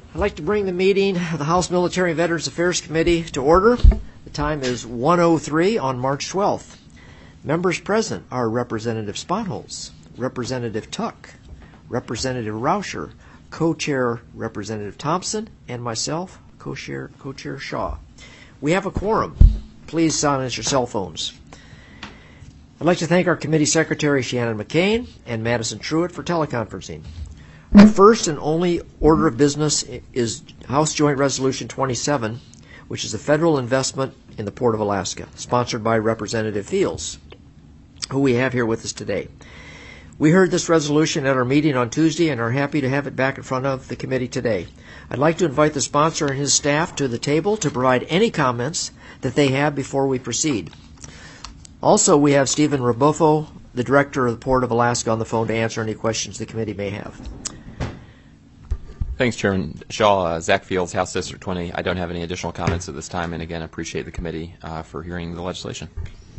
I'd like to bring the meeting of the House Military and Veterans Affairs Committee to order. The time is 1:03 on March 12th. Members present are Representative Spotholz, Representative Tuck, Representative Rauscher, Co-Chair Representative Thompson, and myself, Co-Chair Shaw. We have a quorum. Please silence your cell phones. I'd like to thank our committee secretary, Shannon McCain, and Madison Truitt for teleconferencing. Our first and only order of business is House Joint Resolution 27, which is a federal investment in the Port of Alaska, sponsored by Representative Fields, who we have here with us today. We heard this resolution at our meeting on Tuesday and are happy to have it back in front of the committee today. I'd like to invite the sponsor and his staff to the table to provide any comments that they have before we proceed. Also, we have Stephen Rebuffo, the director of the Port of Alaska, on the phone to answer any questions the committee may have. Thanks, Chairman Shaw. Zach Fields, House District 20. I don't have any additional comments at this time, and again, appreciate the committee for hearing the legislation.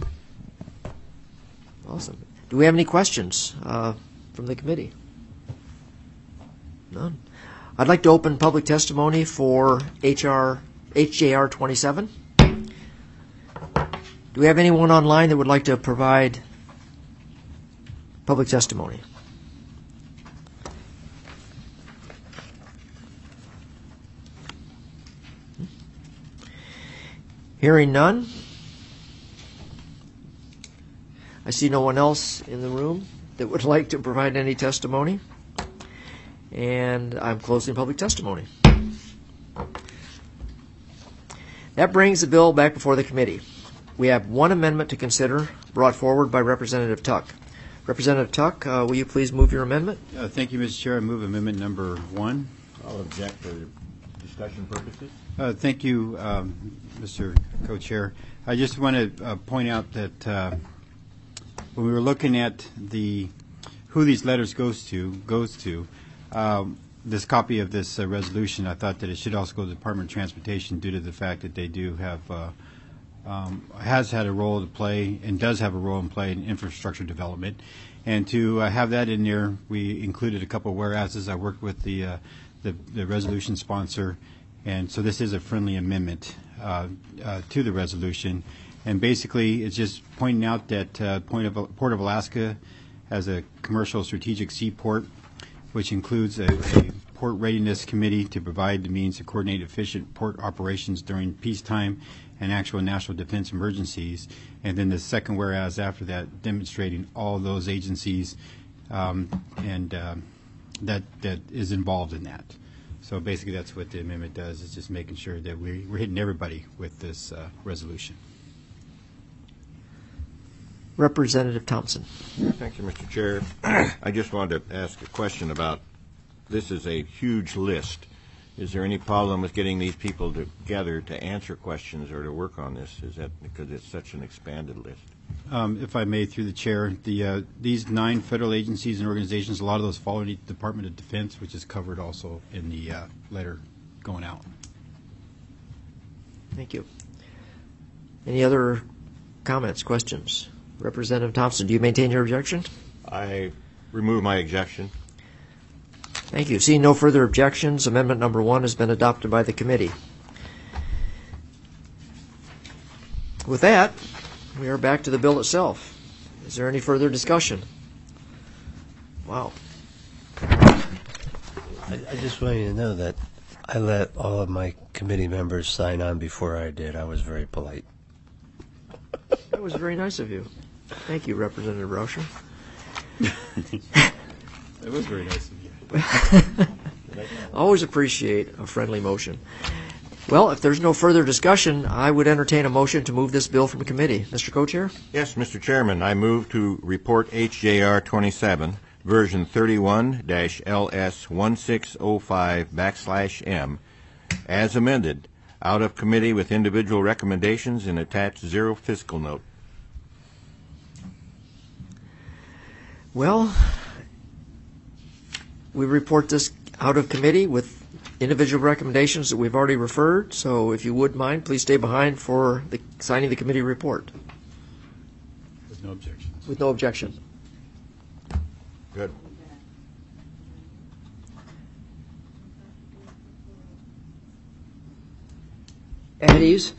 Awesome. Do we have any questions from the committee? None. I'd like to open public testimony for HJR 27. Do we have anyone online that would like to provide public testimony? Hearing none. I see no one else in the room that would like to provide any testimony. And I'm closing public testimony. That brings the bill back before the committee. We have one amendment to consider, brought forward by Representative Tuck. Representative Tuck, will you please move your amendment? Thank you, Mr. Chair. I move amendment number 1. I'll object for discussion purposes. Thank you, Mr. Co-Chair. I just want to point out that when we were looking at who these letters goes to, this copy of this resolution, I thought that it should also go to the Department of Transportation due to the fact that they do have has had a role to play and does have a role in play in infrastructure development. And to have that in there, we included a couple of whereases. I worked with the resolution sponsor, and so this is a friendly amendment to the resolution. And basically, it's just pointing out that Port of Alaska has a commercial strategic seaport, which includes a port readiness committee to provide the means to coordinate efficient port operations during peacetime and actual national defense emergencies. And then the second whereas after that, demonstrating all those agencies that is involved in that. So basically, that's what the amendment does, is just making sure that we're hitting everybody with this resolution. Representative Thompson. Thank you, Mr. Chair. I just wanted to ask a question about, this is a huge list. Is there any problem with getting these people together to answer questions or to work on this? Is that because it's such an expanded list? If I may, through the chair, these 9 federal agencies and organizations, a lot of those fall under the Department of Defense, which is covered also in the letter going out. Thank you. Any other comments, questions? Representative Thompson, do you maintain your objection? I remove my objection. Thank you. Seeing no further objections, amendment number 1 has been adopted by the committee. With that, we are back to the bill itself. Is there any further discussion? Wow. I just want you to know that I let all of my committee members sign on before I did. I was very polite. That was very nice of you. Thank you, Representative Rauscher. That was very nice of you. Always appreciate a friendly motion. Well, if there's no further discussion, I would entertain a motion to move this bill from committee. Mr. Co-Chair? Yes, Mr. Chairman, I move to report HJR 27, version 31-LS1605/M, as amended, out of committee with individual recommendations and attached 0 fiscal note. Well, we report this out of committee with individual recommendations that we've already referred, so if you would mind, please stay behind for signing the committee report. With no objection. With no objection. Good. At ease.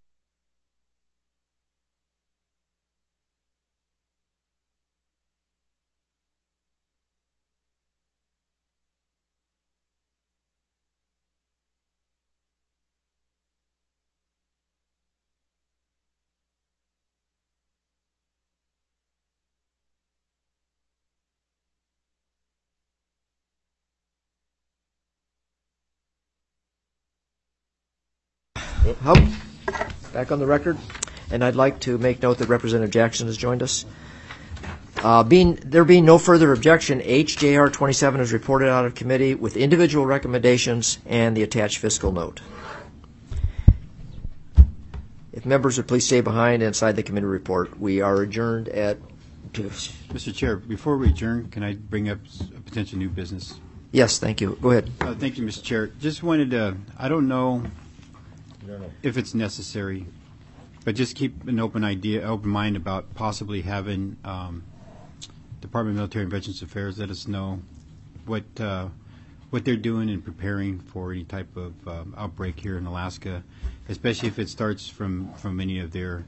Hub, back on the record. And I'd like to make note that Representative Jackson has joined us. There being no further objection, HJR 27 is reported out of committee with individual recommendations and the attached fiscal note. If members would please stay behind inside the committee report. We are adjourned at... Mr. Chair, before we adjourn, can I bring up a potential new business? Yes, thank you. Go ahead. Thank you, Mr. Chair. Just wanted to, I don't know if it's necessary, but just keep an open mind about possibly having Department of Military and Veterans Affairs let us know what they're doing and preparing for any type of outbreak here in Alaska, especially if it starts from any of their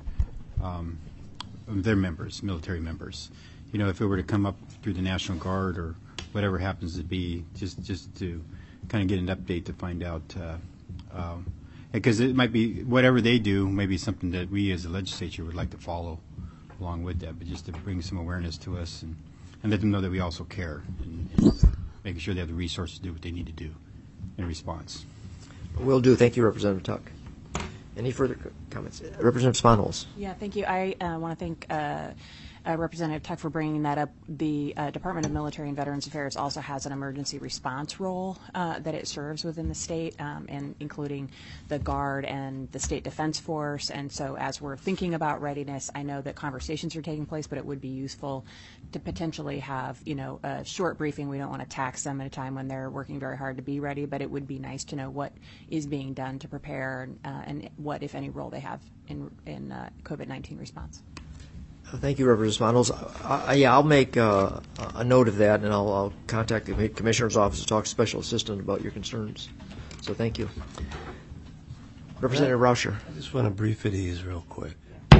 members, military members. You know, if it were to come up through the National Guard or whatever happens to be, just to kind of get an update to find out. Because it might be, whatever they do may be something that we as a legislature would like to follow along with that, but just to bring some awareness to us and let them know that we also care and making sure they have the resources to do what they need to do in response. Will do. Thank you, Representative Tuck. Any further comments? Representative Spanholz. Yeah, thank you. I want to thank Representative Tuck for bringing that up. The Department of Military and Veterans Affairs also has an emergency response role that it serves within the state, and including the Guard and the State Defense Force. And so as we're thinking about readiness, I know that conversations are taking place, but it would be useful to potentially have, a short briefing. We don't want to tax them at a time when they're working very hard to be ready, but it would be nice to know what is being done to prepare and what, if any, role they have in COVID-19 response. Thank you, Representative Spanholz. I'll make a note of that, and I'll contact the Commissioner's Office to talk to Special Assistant about your concerns. So thank you. Representative Rauscher. I just want to brief at ease real quick.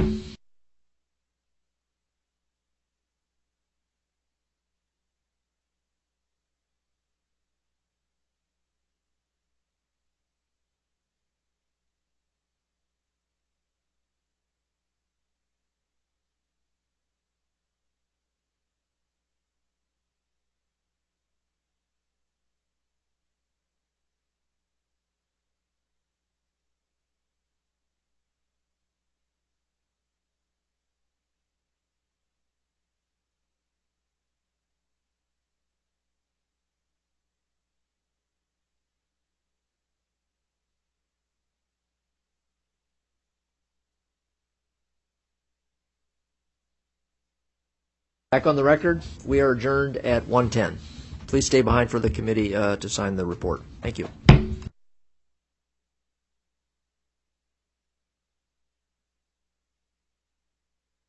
Back on the record, we are adjourned at 1:10. Please stay behind for the committee to sign the report. Thank you.